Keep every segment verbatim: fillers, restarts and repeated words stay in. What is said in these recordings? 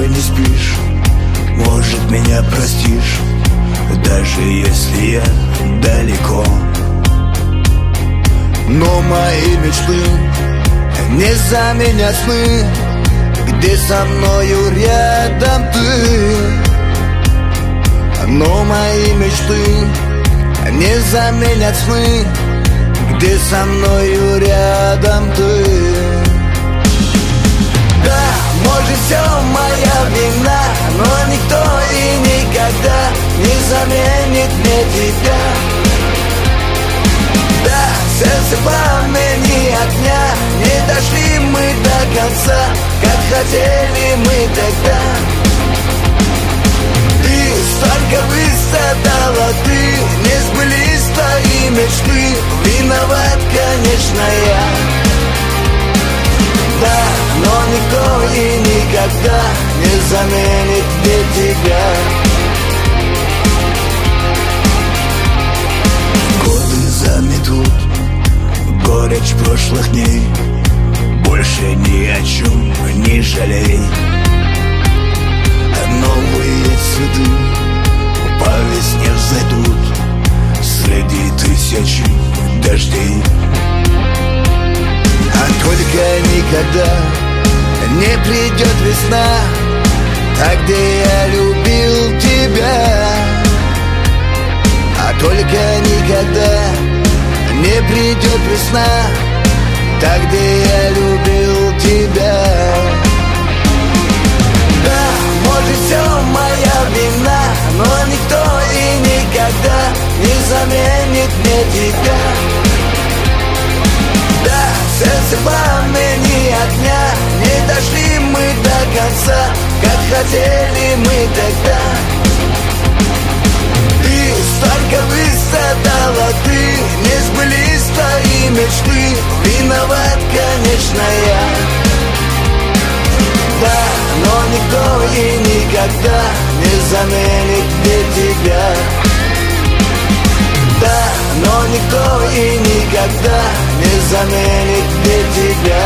не спишь, может, меня простишь, даже если я далеко. Но мои мечты не заменят сны, где со мною рядом ты. Но мои мечты не заменят сны, где со мною рядом ты. Да, может, все моя вина, но никто и никогда не заменит мне тебя. Да, сердце пламени огня, не дошли мы до конца, как хотели мы тогда. Ты столько выстрадала, ты, не сбылись твои мечты, виноват, конечно, я. Да, но никто и никогда не заменит мне тебя. Годы заметут горечь прошлых дней, больше ни о чем не жалей. Новые цветы по весне взойдут среди тысячи дождей. А только никогда не придет весна, так где я любил тебя. А только никогда не придет весна, так где я любил тебя. Да, может, все моя вина, но никто и никогда не заменит мне тебя. Да, сердце пламени огня, не дошли мы до конца, как хотели мы тогда. Ты столько выстрадала, ты, не сбылись твои мечты, виноват, конечно, я. Да, но никто и никогда не заменит мне тебя. Да, но никто и никогда не заменит мне тебя.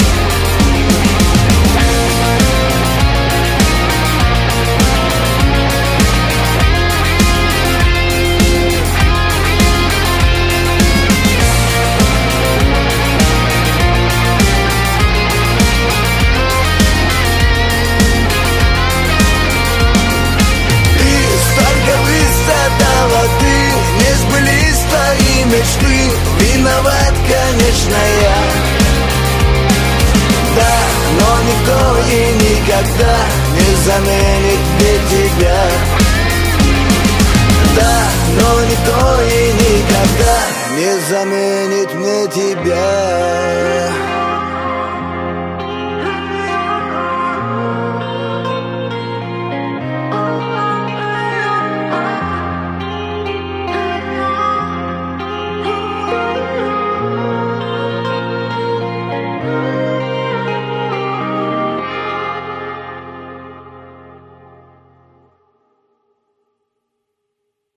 Мечты, виноват, конечно, я. Да, но никто и никогда не заменит мне тебя. Да, но никто и никогда не заменит мне тебя.